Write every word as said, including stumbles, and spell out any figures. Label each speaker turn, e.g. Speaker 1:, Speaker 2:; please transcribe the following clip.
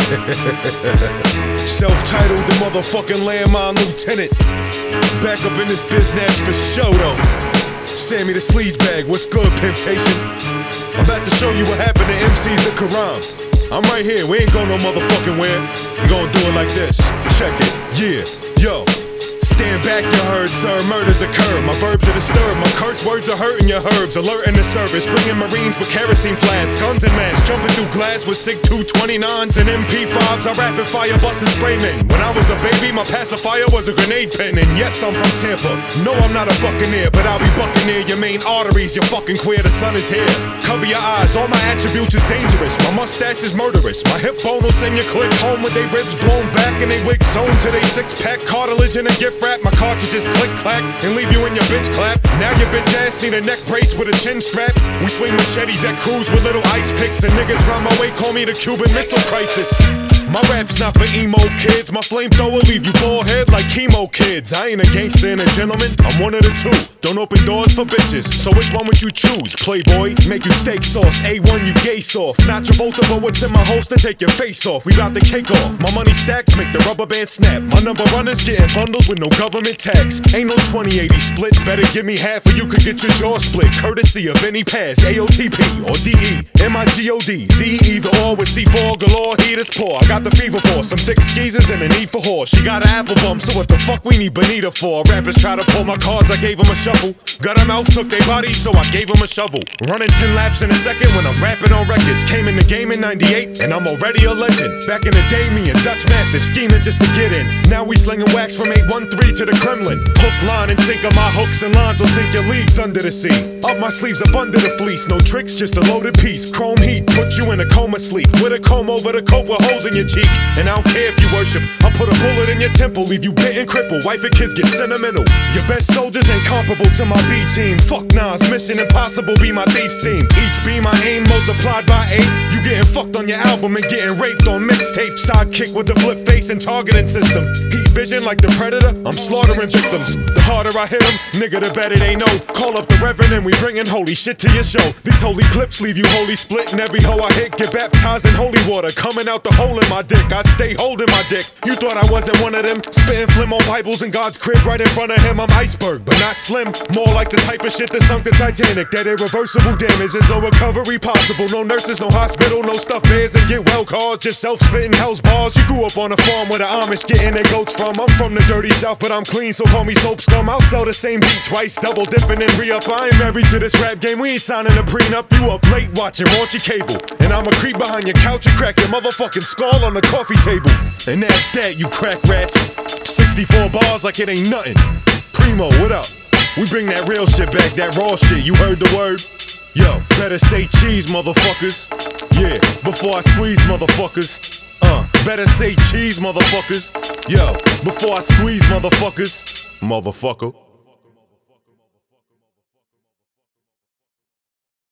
Speaker 1: Self-titled the motherfucking landmine lieutenant. Back up in this business for show though. Sammy the sleazebag, what's good, Pimptation? I'm about to show you what happened to M Cs the Quran. I'm right here, we ain't going no motherfucking where. We gon' do it like this, check it, yeah, yo. Stand back, you heard, sir, murders occur. My verbs are disturbed, my curse words are hurting your herbs. Alerting the service, bringing Marines with kerosene flasks, guns and masks, jumping through glass with SIG two twenty-nines and M P fives. I rapid fire busting spraymen. When I was a baby, my pacifier was a grenade pen. And yes, I'm from Tampa. No, I'm not a buccaneer, but I'll be bucking near your main arteries. You're fucking queer, the sun is here. Cover your eyes, all my attributes is dangerous. My mustache is murderous. My hip bone will send your click home with they ribs blown back and they wigs sewn to they six-pack cartilage and a gift wrap. My cartridges click clack and leave you in your bitch clap. Now your bitch ass need a neck brace with a chin strap. We swing machetes at crews with little ice picks, and niggas round my way call me the Cuban Missile Crisis. My rap's not for emo kids. My flamethrower leave you bald head like chemo kids. I ain't a gangster and a gentleman, I'm one of the two. Don't open doors for bitches, so which one would you choose? Playboy, make you steak sauce. A one, you gay soft. Not Travolta, but what's in my holster, take your face off. We bout to cake off. My money stacks make the rubber band snap. My number runners getting bundled with no government tax. Ain't no twenty eighty split, better give me half or you could get your jaw split. Courtesy of any pass, A O T P or D E, M I G O D, Z E either or with C four galore, heat is poor. I got the fever for some thick skeezers and a need for horse. She got an apple bum, so what the fuck we need Bonita for? Rappers try to pull my cards, I gave them a shuffle. Got a mouth, took their bodies, so I gave them a shovel. Running ten laps in a second when I'm rapping on records. Came in the game in ninety-eight, and I'm already a legend. Back in the day, me and Dutch Massive scheming just to get in. Now we slinging wax from eight one three to the Kremlin. Hook, line, and sink of my hooks and lines will sink your leagues under the sea. Up my sleeves, up under the fleece. No tricks, just a loaded piece. Chrome heat, put you in a coma sleep. With a comb over the coat with holes in your cheek. And I don't care if you worship, I'll put a bullet in your temple. Leave you bit and crippled, wife and kids get sentimental. Your best soldiers ain't comparable to my B team. Fuck Nas, Mission Impossible be my thief's theme. Each beam I aim multiplied by eight. You getting fucked on your album and getting raped on mixtape. Sidekick with the flip face and targeting system. Heat vision like the Predator, I'm slaughtering victims. The harder I hit them, nigga, the better they know. Call up the Reverend and we bringing holy shit to your show. These holy clips leave you holy split, and every hoe I hit get baptized in holy water. Coming out the hole in my dick, I stay holding my dick. You thought I wasn't one of them, spitting phlegm on Bibles in God's crib right in front of him. I'm iceberg, but not slim. More like the type of shit that sunk the Titanic. That irreversible damage, there's no recovery possible. No nurses, no hospital, no stuffed bears and get well cars. Just self-spitting hell's bars. You grew up on a farm where the Amish getting their goats from. I'm from the dirty south, but I'm clean, so call me soap scum. I'll sell the same beat twice, double dipping and re-up. I ain't married to this rap game, we ain't signing a prenup. You up late watching raunchy cable, and I'ma creep behind your couch and crack your motherfucking skull on the coffee table. And that's that, you crack rats. sixty-four bars like it ain't nothing. Primo, what up? We bring that real shit back, that raw shit, you heard the word? Yo, better say cheese, motherfuckers. Yeah, before I squeeze, motherfuckers. Uh, better say cheese, motherfuckers. Yo, before I squeeze, motherfuckers. Motherfucker.